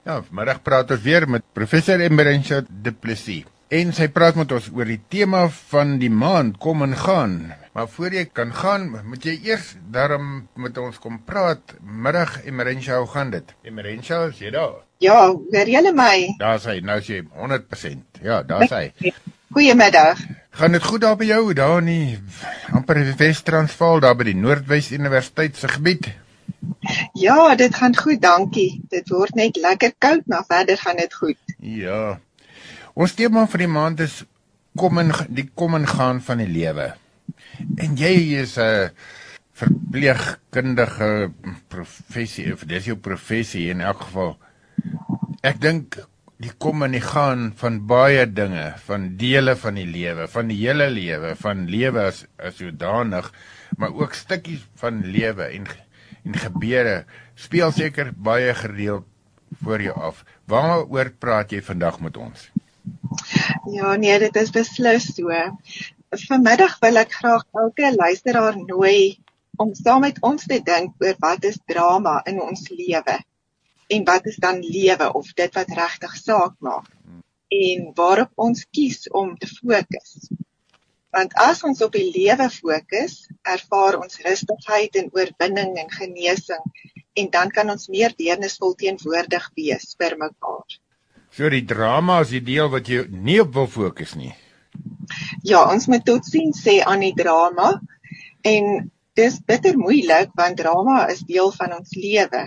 Ja, vanmiddag praat ons weer met professor Emerentia Du Plessis. En sy praat met ons oor die tema van die maand, kom en gaan. Maar voor jy kan gaan, moet jy eers daarom met ons kom praat. Middag Emerentia, hoe gaan dit? Emerentia, is jy daar? Ja, hoor julle my? Daar is hy, nou is jy 100%. Ja, daar is hy. Goeiemiddag. Gaan dit goed daar by jou, daar in die amper Wes-Transvaal, daar by die Noordwes Universiteit se gebied? Ja, dit gaan goed, dankie. Dit word net lekker koud, maar verder gaan dit goed. Ja. Ons tema vir die maand is kom en gaan van die lewe. En jy is 'n verpleegkundige professie, of dis jou professie in elk geval. Ek dink die kom en die gaan van baie dinge, van dele van die lewe, van die hele lewe, van lewe as sodanig, maar ook stukkies van lewe en gebeure speel seker baie gereeld voor jou af. Waaroor praat jy vandag met ons? Ja, nee, dit is beslis so. Vanmiddag wil ek graag elke luisteraar nooi om saam met ons te dink oor wat is drama in ons lewe en wat is dan lewe of dit wat regtig saak maak en waarop ons kies om te fokus. Want as ons op die lewe fokus, ervaar ons rustigheid en oorwinning en genesing en dan kan ons meer deernisvol teenwoordig wees vir mekaar. So die drama is die deel wat jy nie op wil fokus nie. Ja, ons moet totsiens sê aan die drama en dis bitter moeilik want drama is deel van ons lewe.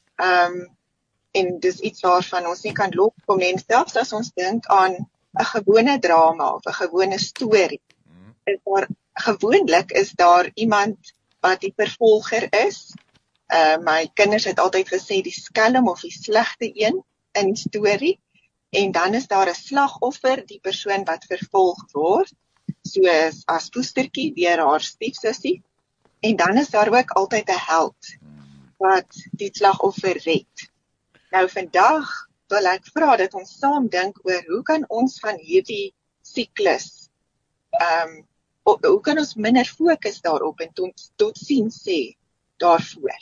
En dis iets waarvan ons nie kan loskom nie. En selfs as ons dink aan 'n gewone drama of 'n gewone storie, gewoonlik is daar iemand wat die vervolger is. My kinders het altyd gesê die skelm of die slegte een in die storie. En dan is daar 'n slagoffer, die persoon wat vervolg word, soos as poestertjie deur haar stiefsussie. En dan is daar ook altyd 'n held wat die slagoffer red. Nou vandag wil ek vra dat ons saam dink oor hoe kan ons van hierdie siklus hoe kan ons minder fokus daarop en totsiens sê daarvoor.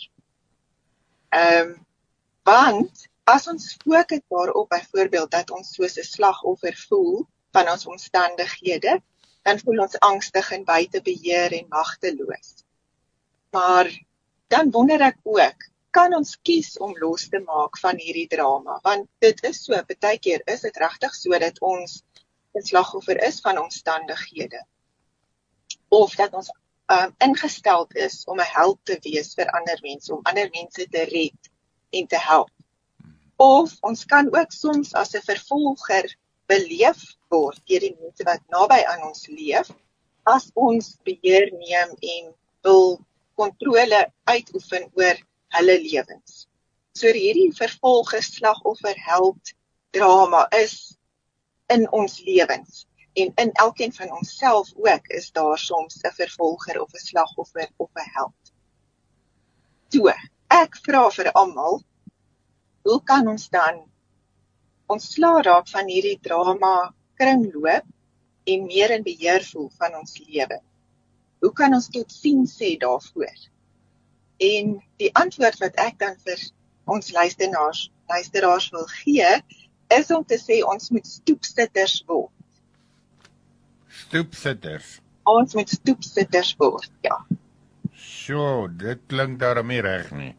Want as ons fokus daarop byvoorbeeld dat ons soos 'n slagoffer voel van ons omstandighede, dan voel ons angstig en buite beheer en magteloos. Maar dan wonder ek ook, kan ons kies om los te maak van hierdie drama? Want dit is so, baie keer is dit regtig so dat ons 'n slagoffer is van omstandighede. Of dat ons ingestel is om 'n held te wees vir ander mense, om ander mense te red en te help. Of ons kan ook soms as 'n vervolger beleef word deur die mense wat naby aan ons leef, as ons beheer neem en wil kontrole uitoefen oor hulle lewens. So hierdie vervolger, slagoffer, held drama is in ons lewens. En in elkeen van onsself ook is daar soms 'n vervolger of 'n slagoffer of 'n held. So, ek vra vir almal, hoe kan ons dan ontslae raak van hierdie drama kringloop en meer in beheer voel van ons lewe? Hoe kan ons totsiens sê daarvoor? En die antwoord wat ek dan vir ons luisteraars wil gee, is om te sê ons moet stoepsitters word. Stoepsitters? Ons moet stoepsitters word, ja. So, dit klink daarom nie reg nie.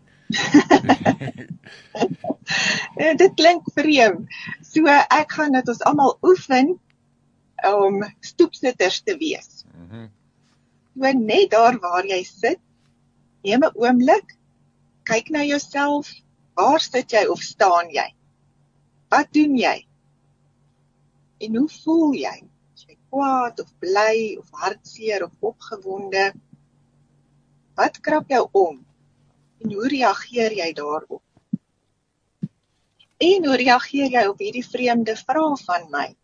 Dit klink vreemd. So ek gaan dat ons almal oefen om stoepsitters te wees. So net daar waar jy sit, neem 'n oomblik, kyk na jouself, waar sit jy of staan jy? Wat doen jy? En hoe voel jy? Is jy kwaad of bly of hartseer of opgewonde? Wat krap jou om? En hoe reageer jy daarop? En hoe reageer jy op hierdie vreemde vraag van my?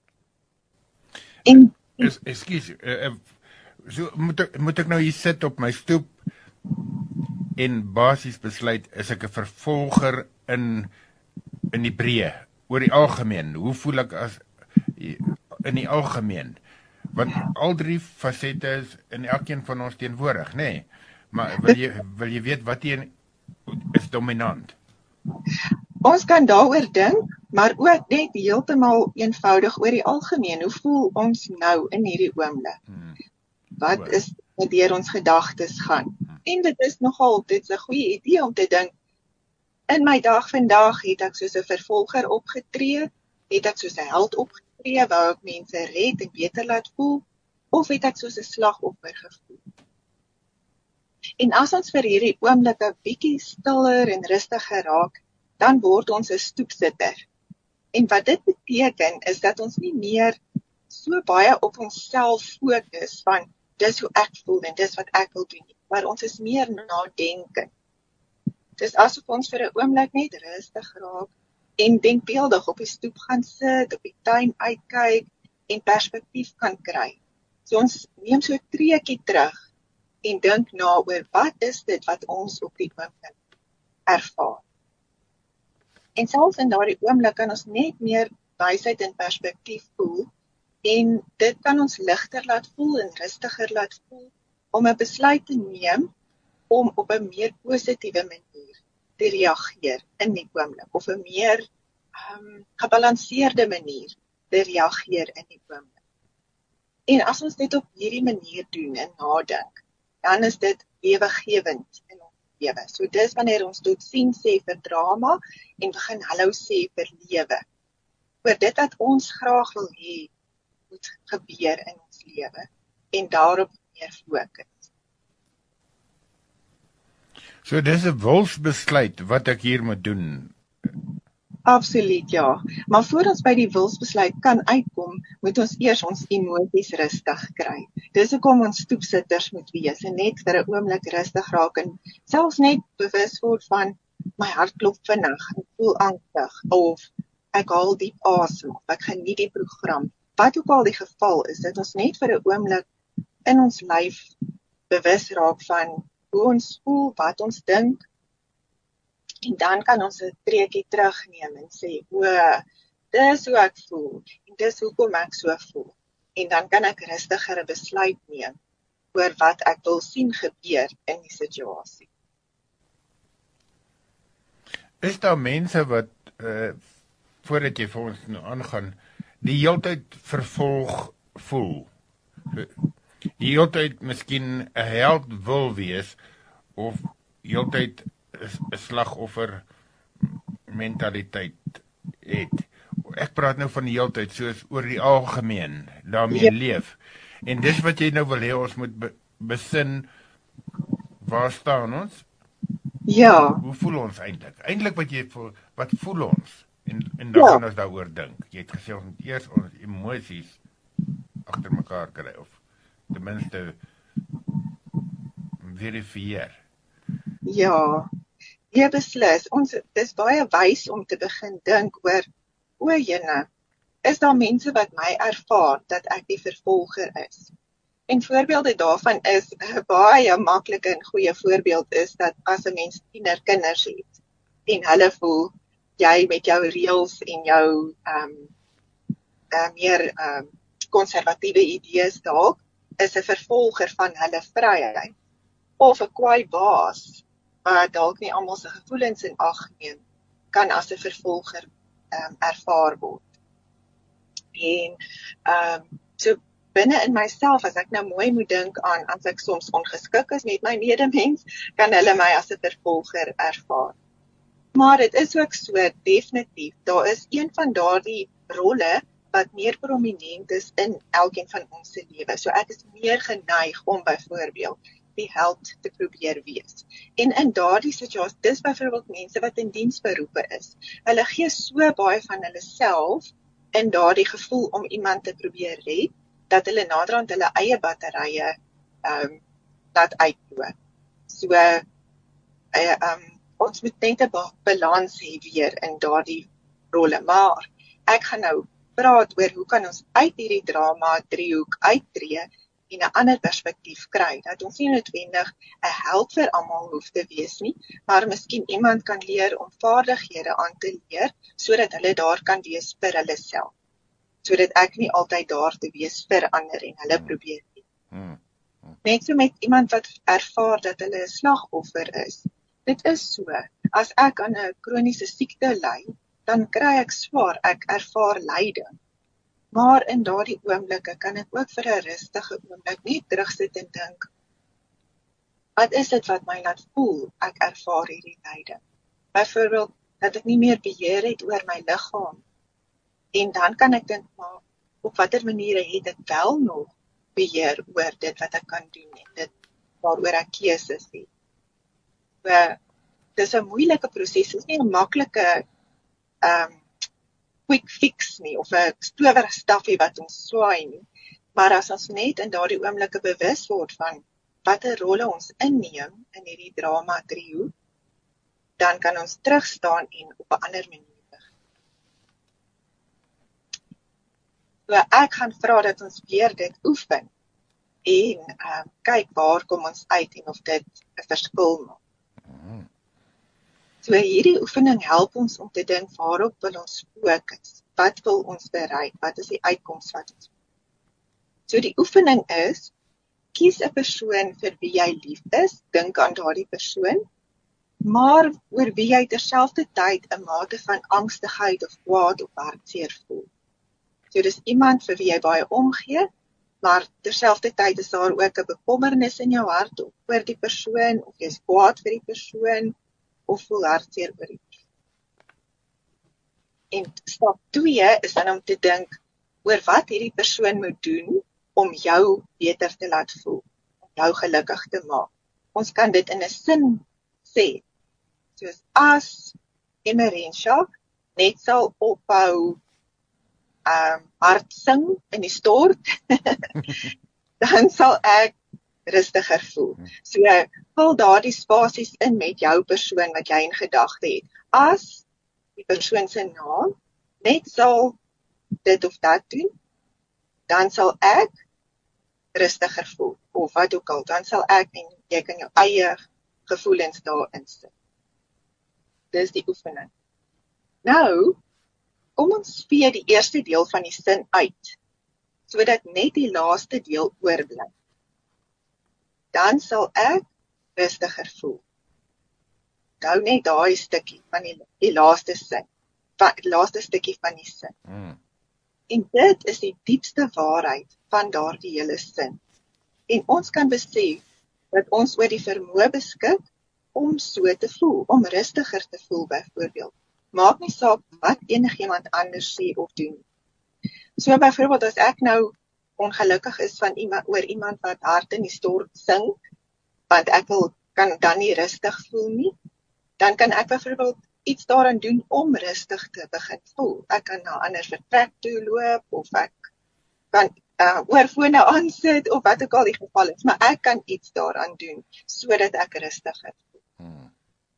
En Ekskuus, so moet ek nou hier sit op my stoep en basies besluit, is ek 'n vervolger in die breë, oor die algemeen? Hoe voel ek as in die algemeen? Want al drie fasette is in elkeen van ons teenwoordig, nê? Nee? Maar wil jy weet wat een is dominant? Ons kan daaroor dink, maar ook net heeltemal eenvoudig oor die algemeen. Hoe voel ons nou in hierdie oomblik? Wat is wat deur ons gedagtes gaan? En dit is 'n goeie idee om te dink, in my dag vandag het ek soos 'n vervolger opgetree, het ek soos 'n held opgetree, wou ek mense red en beter laat voel, of het ek soos 'n slagoffer gevoel? En as ons vir hierdie oomblik 'n bietjie stiller en rustiger raak, dan word ons 'n stoepsitter. En wat dit beteken is dat ons nie meer so baie op onsself fokus van dis hoe ek voel en dis wat ek wil doen, maar ons is meer nadenkend. Dis asof ons vir 'n oomblik net rustig raak en denkbeeldig op die stoep gaan sit, op die tuin uitkyk en perspektief kan kry. So ons neem so 'n treetjie terug en dink na oor wat is dit wat ons op die oomblik ervaar. En selfs in daardie oomblik kan ons net meer wysheid en perspektief voel en dit kan ons ligter laat voel en rustiger laat voel om 'n besluit te neem om op 'n meer positiewe manier te reageer in die oomblik of 'n meer gebalanseerde manier te reageer in die oomblik. En as ons dit op hierdie manier doen en nadink, dan is dit lewegewend in ons lewe. So dis wanneer ons totsiens sê vir drama en begin hallo sê vir lewe. Oor dit wat ons graag wil hê moet gebeur in ons lewe en daarop meer fokus. So dis 'n wilsbesluit wat ek hier moet doen. Absoluut, ja. Maar voor ons by die wilsbesluit kan uitkom, moet ons eers ons emosies rustig kry. Dis hoekom ons stoepsitters moet wees en net vir 'n oomblik rustig raak en selfs net bewus word van my hart klop vinnig, ek voel angstig of ek haal diep asem of ek geniet die program. Wat ook al die geval is, dat ons net vir 'n oomblik in ons lyf bewus raak van hoe ons voel, wat ons dink. En dan kan ons 'n treetjie terugneem en sê, dis hoe ek voel, en dis hoekom ek so voel. En dan kan ek rustiger 'n besluit neem oor wat ek wil sien gebeur in die situasie. Is daar mense wat, voordat jy vir ons nou aangaan, die heeltyd vervolg voel? Die heeltyd miskien 'n held wil wees, of heeltyd 'n slagoffer mentaliteit het. Ek praat nou van die heeltyd soos oor die algemeen daarmee leef. En dis wat jy nou wil hê ons moet besin, waar staan ons? Ja. Hoe voel ons eintlik? Eintlik wat voel ons? En dan gaan ons daaroor dink. Jy het gesê ons moet eers ons emosies agter mekaar kry, of ten minste verifieer. Ja, jy beslis. Dis baie wys om te begin dink oor, jene, is daar mense wat my ervaar dat ek die vervolger is? En voorbeelde daarvan is, baie maklike en goeie voorbeeld is dat as 'n mens tienerkinders het, en hulle voel, jy met jou reëls en jou meer konservatiewe idees dalk, is 'n vervolger van hulle vryheid. Of 'n kwaai baas, wat dalk nie almal se gevoelens in ag neem, kan as 'n vervolger ervaar word. En so binne in myself, as ek nou mooi moet dink aan, as ek soms ongeskik is met my medemens, kan hulle my as 'n vervolger ervaar. Maar dit is ook so, definitief, daar is een van daardie rolle wat meer prominent is in elkeen van ons se lewe. So ek is meer geneig om byvoorbeeld die held te probeer wees. En in daardie situasie, dis byvoorbeeld mense wat in diensberoepe is. Hulle gee so baie van hulle self in daardie gevoel om iemand te probeer red, dat hulle naderhand hulle eie batterye laat uitloop. So ons moet net 'n balans hê weer in daardie rolle. Maar ek gaan nou praat oor hoe kan ons uit hierdie drama driehoek uittreë en 'n ander perspektief kry, dat ons nie noodwendig 'n held vir almal hoef te wees nie, maar miskien iemand kan leer om vaardighede aan te leer, sodat hulle daar kan wees vir hulle self. Sodat ek nie altyd daar te wees vir ander en hulle probeer nie. Net so met iemand wat ervaar dat hulle 'n slagoffer is. Dit is so, As ek aan 'n kroniese siekte ly, dan kry ek swaar, ek ervaar lyding. Maar in daardie oomblikke kan ek ook vir 'n rustige oomblik net terugsit en dink, wat is dit wat my laat voel ek ervaar hierdie lyding? Byvoorbeeld dat ek nie meer beheer het oor my liggaam. En dan kan ek dink, maar op watter maniere het ek wel nog beheer oor dit wat ek kan doen en dit waaroor ek keuses het. Dis 'n moeilike proses, dit is nie 'n maklike quick fix nie, of 'n towerstafie wat ons swaai nie. Maar as ons net in daardie oomblikke bewus word van watter rolle ons inneem in hierdie drama trio, dan kan ons terugstaan en op 'n ander manier begin. So ek gaan vra dat ons weer dit oefen en kyk waar kom ons uit en of dit 'n verskil maak. So hierdie oefening help ons om te dink waarop wil ons fokus, wat wil ons bereik, wat is die uitkoms wat ons wil. So die oefening is, kies 'n persoon vir wie jy lief is, dink aan daardie persoon, maar oor wie jy terselfdertyd 'n mate van angstigheid of kwaad of hartseer voel. So dis iemand vir wie jy baie omgee, maar terselfdertyd is daar ook 'n bekommernis in jou hart oor die persoon, of jy is kwaad vir die persoon, of voel hartseer oor die persoon. En stap 2 is dan om te dink oor wat hierdie persoon moet doen om jou beter te laat voel, om jou gelukkig te maak. Ons kan dit in 'n sin sê, soos as Emerentia net sal ophou hard sing in die stort, dan sal ek rustiger voel. So, vul daardie spasies in met jou persoon wat jy in gedagte het. As die persoon se naam net sal dit of dat doen, dan sal ek rustiger voel, of wat ook al, dan sal ek, en jy kan jou eie gevoelens daarin sit. Dis die oefening. Nou, kom ons vee die eerste deel van die sin uit, sodat net die laaste deel oorbly. Dan sal ek rustiger voel. Onthou net daai stukkie van die laaste sin, die laaste stukkie van die sin. En dit is die diepste waarheid van daardie hele sin. En ons kan besef dat ons oor die vermoë beskik om so te voel, om rustiger te voel byvoorbeeld. Maak nie saak wat enigiemand anders sê of doen. So byvoorbeeld as ek nou ongelukkig is oor iemand wat hard in die stort sing, want ek kan dan nie rustig voel nie, dan kan ek byvoorbeeld iets daaraan doen om rustig te begin voel. Ek kan na 'n ander vertrek toe loop, of ek kan oorfone aansit, of wat ook al die geval is, maar ek kan iets daaraan doen, sodat ek rustiger voel.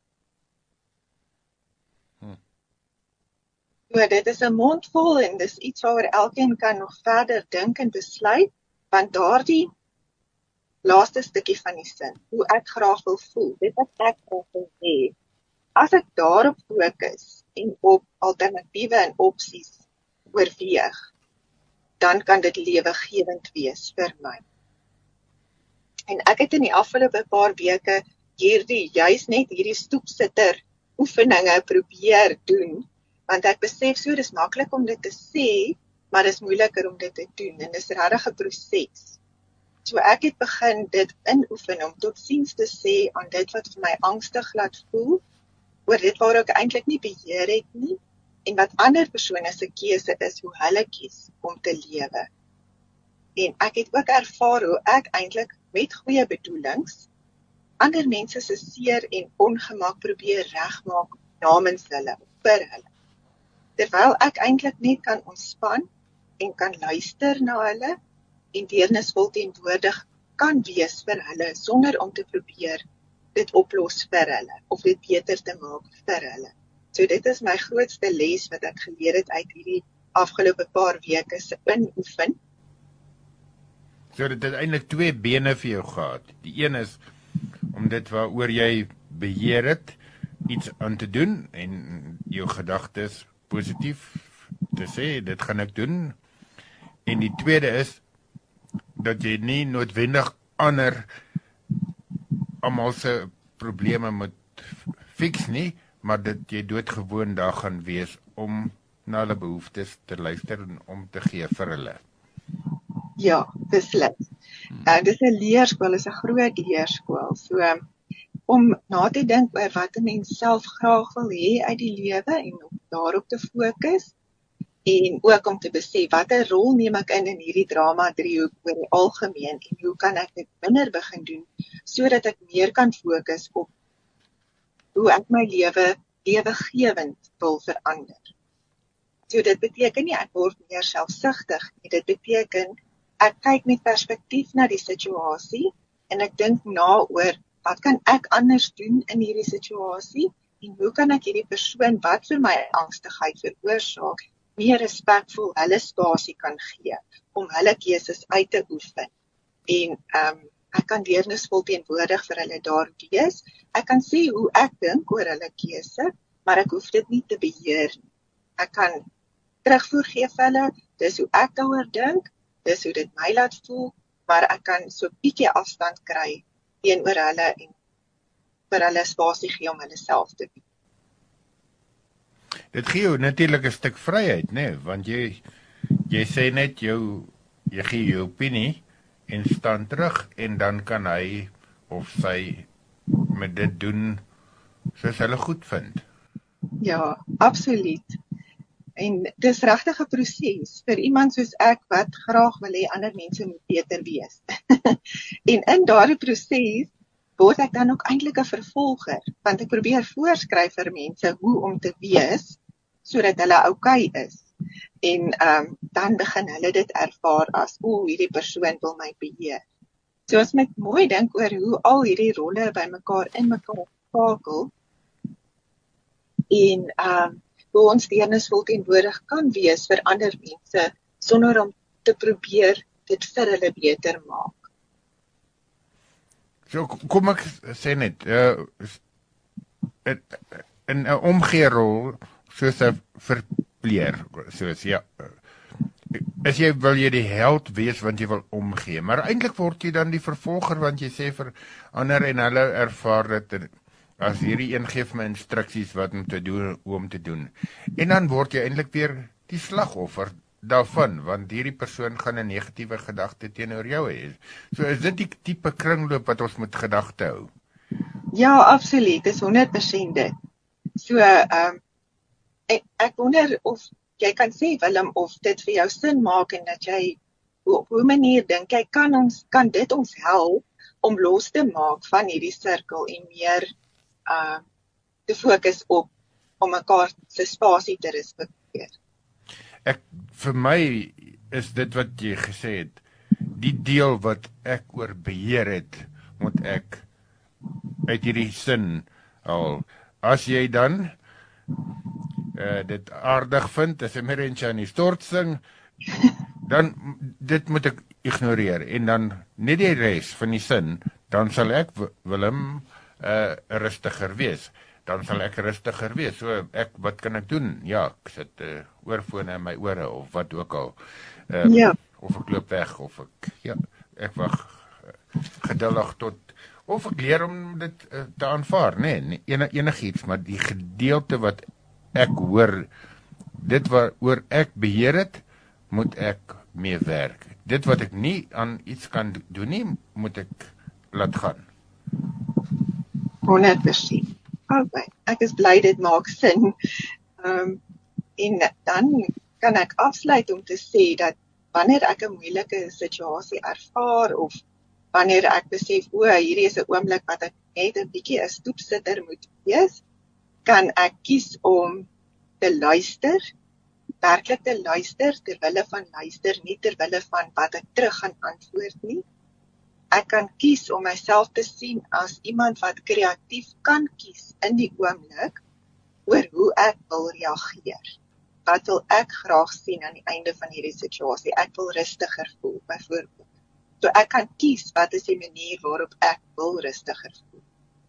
So, dit is 'n mondvol en dis iets waaroor elkeen kan nog verder dink en besluit, want daardie laaste stukkie van die sin, hoe ek graag wil voel, dit wat ek graag wil hê, as ek daarop fokus en op alternatiewe en opsies oorweeg, dan kan dit lewegewend wees vir my. En ek het in die afgelope paar weke juis net hierdie stoepsitter oefeninge probeer doen, want ek besef so, dis maklik om dit te sê, maar dis moeiliker om dit te doen, en dis regtig 'n proses. So ek het begin dit inoefen om totsiens te sê aan dit wat vir my angstig laat voel, oor dit waar ek eintlik nie beheer het nie, en wat ander persone se keuse is hoe hulle kies om te lewe. En ek het ook ervaar hoe ek eintlik met goeie bedoelings ander mense se seer en ongemak probeer regmaak namens hulle of vir hulle. Terwyl ek eintlik net kan ontspan en kan luister na hulle en deernisvol teenwoordig kan wees vir hulle sonder om te probeer dit oplos vir hulle of dit beter te maak vir hulle. So dit is my grootste les wat ek geleer het uit hierdie afgelope paar weke se inoefen. So dit het eintlik 2 bene vir jou gehad. Die een is om dit waaroor jy beheer het, iets aan te doen en jou gedagtes positief te sê, dit gaan ek doen. En die tweede is dat jy nie noodwendig almal se probleme moet fiks nie, maar dat jy doodgewoon daar gaan wees om na hulle behoeftes te luister en om te gee vir hulle. Ja, beslis. Dis 'n leerskool, is 'n groot leerskool. So om na te dink oor wat 'n mens self graag wil hê uit die lewe en om daarop te fokus en ook om te besef watter rol neem ek in hierdie drama driehoek oor die algemeen en hoe kan ek dit minder begin doen sodat ek meer kan fokus op hoe ek my lewe lewegewend wil verander. So dit beteken nie ek word meer selfsugtig nie, dit beteken ek kyk met perspektief na die situasie en ek dink na oor wat kan ek anders doen in hierdie situasie en hoe kan ek hierdie persoon wat vir my angstigheid veroorsaak meer respekvol hulle spasie kan gee om hulle keuses uit te oefen. En ek kan deernisvol teenwoordig vir hulle daar wees. Ek kan sê hoe ek dink oor hulle keuse, maar ek hoef dit nie te beheer nie. Ek kan terugvoer gee vir hulle, dis hoe ek daaroor dink, dis hoe dit my laat voel, maar ek kan so 'n bietjie afstand kry teenoor hulle en vir hulle spasie gee om hulle self te doen. Dit gee jou natuurlik 'n stuk vryheid, né? Want jy sê net jy gee jou opinie en staan terug en dan kan hy of sy met dit doen soos hulle goed vind. Ja, absoluut. En dis regtig 'n proses vir iemand soos ek wat graag wil hê ander mense moet beter wees. En in daardie proses word ek dan ook eintlik 'n vervolger, want ek probeer voorskryf vir mense hoe om te wees sodat hulle okay is. En dan begin hulle dit ervaar as, hierdie persoon wil my beheer. So as met mooi dink oor hoe al hierdie rolle by mekaar skakel en hoe ons deernisvol teenwoordig kan wees vir ander mense sonder om te probeer dit vir hulle beter maak. So kom ek sê net, in 'n omgeerrol soos 'n verpleer, soos wil jy die held wees want jy wil omgee, maar eintlik word jy dan die vervolger want jy sê vir ander en hulle ervaar dit as hierdie een gee my instruksies wat om te doen, hoe om te doen. En dan word jy eintlik weer die slagoffer daarvan, want hierdie persoon gaan 'n negatiewe gedagte teenoor jou hê. So is dit die tipe kringloop wat ons moet gedagte hou? Ja, absoluut, dis 100% dit. So, ek wonder of jy kan sê, Willem, of dit vir jou sin maak en dat jy op 'n manier dink jy kan dit ons help om los te maak van hierdie sirkel en meer te fokus op om mekaar se spasie te respekteer. Vir my is dit wat jy gesê het, die deel wat ek oor beheer het, moet ek uit hierdie sin al, as jy dan dit aardig vind, as 'n merentjie aan die stort sing, dan dit moet ek ignoreer, en dan net die res van die sin, dan sal ek, Willem, rustiger wees. Dan sal ek rustiger wees. So wat kan ek doen? Ja, ek sit oorfone in my ore of wat ook al. Of ek loop weg of ek wag geduldig tot, of ek leer om dit te aanvaar, nee, enigiets, maar die gedeelte wat ek hoor, dit waaroor ek beheer het, moet ek mee werk. Dit wat ek nie aan iets kan doen nie, moet ek laat gaan. 100%. Okay, ek is bly dit maak sin. En dan kan ek afsluit om te sê dat wanneer ek 'n moeilike situasie ervaar of wanneer ek besef, hierdie is 'n oomblik wat ek net 'n bietjie 'n stoepsitter moet wees, kan ek kies om te luister, werklik te luister terwille van luister, nie terwille van wat ek terug gaan antwoord nie. Ek kan kies om myself te sien as iemand wat kreatief kan kies in die oomblik oor hoe ek wil reageer. Wat wil ek graag sien aan die einde van hierdie situasie? Ek wil rustiger voel, byvoorbeeld. So ek kan kies wat is die manier waarop ek wil rustiger voel.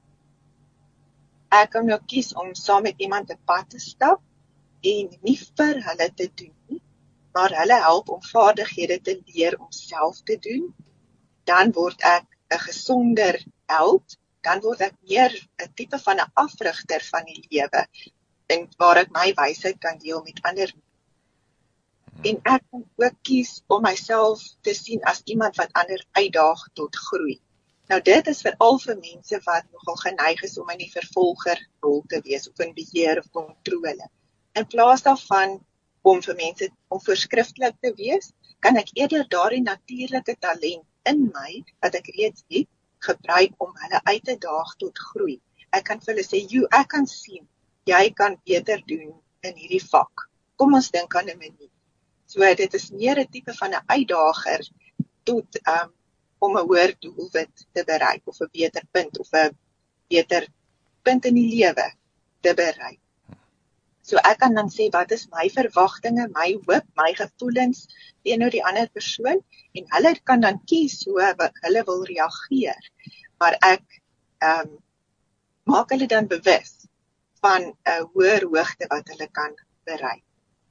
Ek kan nou kies om saam met iemand 'n pad te stap en nie vir hulle te doen nie, maar hulle help om vaardighede te leer om self te doen. Dan word ek 'n gesonder held, dan word ek meer 'n tipe van 'n afrigter van die lewe en waar ek my wysheid kan deel met ander. En ek kan ook kies om myself te sien as iemand wat ander uitdaag tot groei. Nou dit is veral vir mense wat nogal geneig is om in die vervolgerrol te wees of in beheer of kontrole. In plaas daarvan om vir mense om voorskriftelik te wees, kan ek eerder daardie natuurlike talent in my wat ek reeds het, gebruik om hulle uit te daag tot groei. Ek kan vir hulle sê, ek kan sien, jy kan beter doen in hierdie vak. Kom ons dink aan 'n manier. So dit is meer 'n tipe van 'n uitdager tot om 'n hoër doelwit te bereik of 'n beter punt of 'n beter punt in die lewe te bereik. So ek kan dan sê wat is my verwagtinge, my hoop, my gevoelens teenoor die ander persoon en hulle kan dan kies hoe hulle wil reageer. Maar ek maak hulle dan bewus van 'n hoër hoogte wat hulle kan bereik.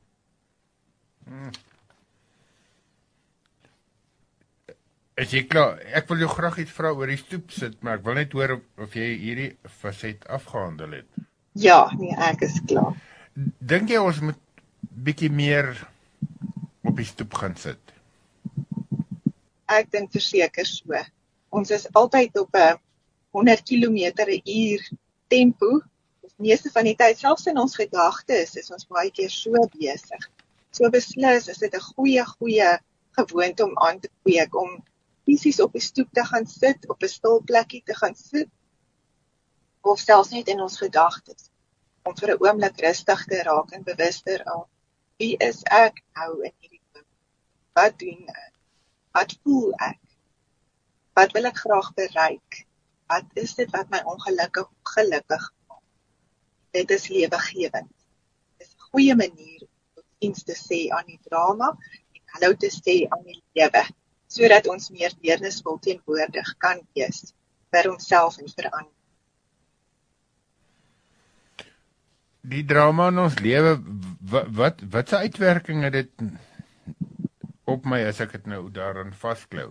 Is jy klaar? Ek wil jou graag iets vra oor die stoep sit, maar ek wil net hoor of jy hierdie faset afgehandel het. Ja, nee, ek is klaar. Dink jy ons moet bietjie meer op die stoep gaan sit? Ek dink verseker so. Ons is altyd op 'n 100 km/h tempo. Meeste van die tyd, selfs in ons gedagtes, is ons baie keer so besig. So beslis is dit 'n goeie gewoonte om aan te kweek, om fisies op die stoep te gaan sit, op 'n stil plekkie te gaan sit, of selfs net in ons gedagtes, om vir 'n oomblik rustig te raak en bewus te raak. Wie is ek nou in hierdie oomblik? Wat doen ek? Wat voel ek? Wat wil ek graag bereik? Wat is dit wat my ongelukkig gelukkig maak? Dit is lewegewend. Dit is 'n goeie manier om iets te sê aan die drama en hallo te sê aan die lewe, sodat ons meer deernisvol teenwoordig kan wees vir onsself en vir ander. Die drama in ons lewe, wat se uitwerking het dit op my as ek dit nou daaraan vasklou?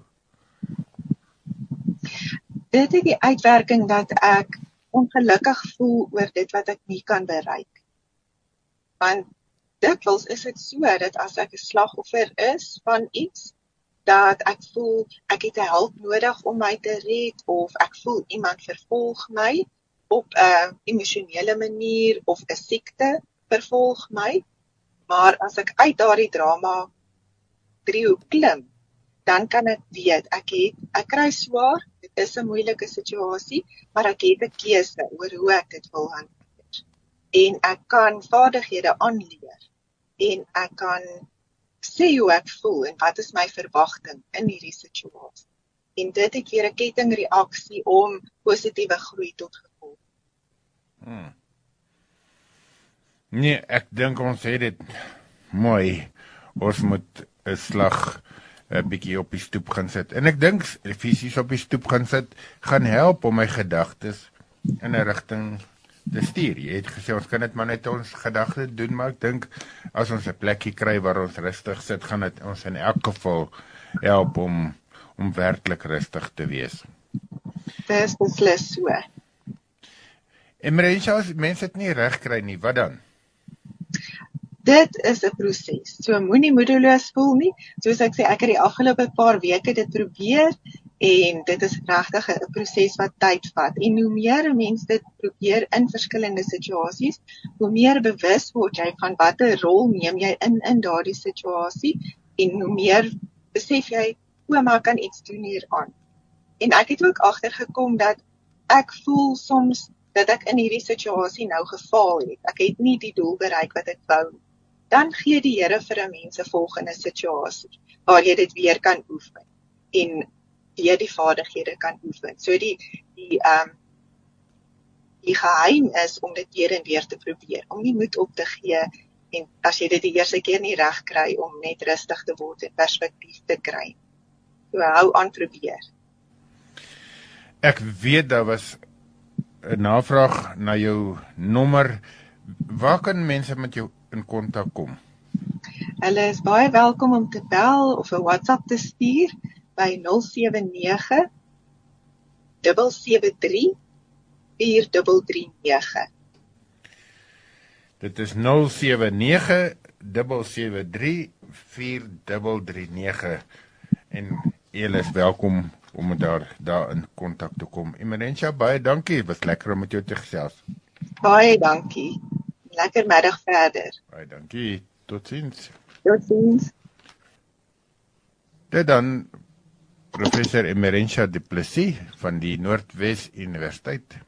Dit het die uitwerking dat ek ongelukkig voel oor dit wat ek nie kan bereik. Want dikwels is dit so dat as ek 'n slagoffer is van iets, dat ek voel ek het 'n hulp nodig om my te red, of ek voel iemand vervolg my op 'n emosionele manier, of 'n siekte vervolg my. Maar as ek uit daardie drama driehoek klim, dan kan ek weet, ek kry swaar, dit is 'n moeilike situasie, maar ek het 'n keuse oor hoe ek dit wil hanteer. En ek kan vaardighede aanleer, en ek kan sê hoe ek voel, en wat is my verwagting in hierdie situasie. En dit het weer 'n kettingreaksie om positiewe groei tot gevolg. Nee, ek dink ons het dit mooi. Ons moet 'n slag 'n bietjie op die stoep gaan sit. En ek dink fisies op die stoep gaan sit gaan help om my gedagtes in 'n rigting te stuur. Jy het gesê ons kan dit maar net ons gedagtes doen, maar ek dink as ons 'n plekkie kry waar ons rustig sit, gaan dit ons in elk geval help om werklik rustig te wees. Dit is beslis so. En Marisha, as mense dit nie reg kry nie, wat dan? Dit is 'n proses. So moenie moedeloos voel nie. Soos ek sê, ek het die afgelope paar weke dit probeer en dit is regtig 'n proses wat tyd vat. En hoe meer mense dit probeer in verskillende situasies, hoe meer bewus word jy van watter rol neem jy in daardie situasie en hoe meer besef jy, maar ek kan iets doen hieraan. En ek het ook agtergekom dat ek voel soms dat ek in hierdie situasie nou gefaal het. Ek het nie die doel bereik wat ek wou. Dan gee die Here vir 'n mens 'n volgende situasie waar jy dit weer kan oefen en weer die vaardighede kan oefen. So die geheim is om dit weer en weer te probeer, om nie moed op te gee en as jy dit die eerste keer nie reg kry, om net rustig te word en perspektief te kry. So hou aan probeer. Ek weet daar was 'n navraag na jou nommer. Waar kan mense met jou in kontak kom? Hulle is baie welkom om te bel of 'n WhatsApp te stuur by 079 773 4339. Dit is 079 773 4339 en julle is welkom om daar in kontak te kom. Emerentia, baie dankie, het was lekker om met jou te gesels. Baie dankie. Lekker middag verder. Baie dankie, totsiens. Totsiens. Dit dan professor Emerentia Du Plessis van die Noordwes Universiteit.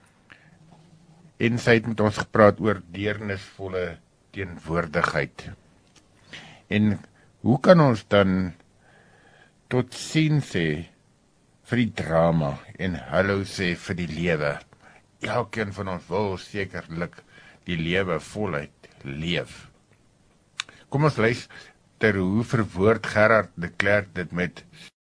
En sy het met ons gepraat oor deernisvolle teenwoordigheid. En hoe kan ons dan totsiens sê vir die drama en hallo sê vir die lewe? Elkeen van ons wil sekerlik die lewe voluit leef. Kom ons luister hoe verwoord Gerard de Klerk dit met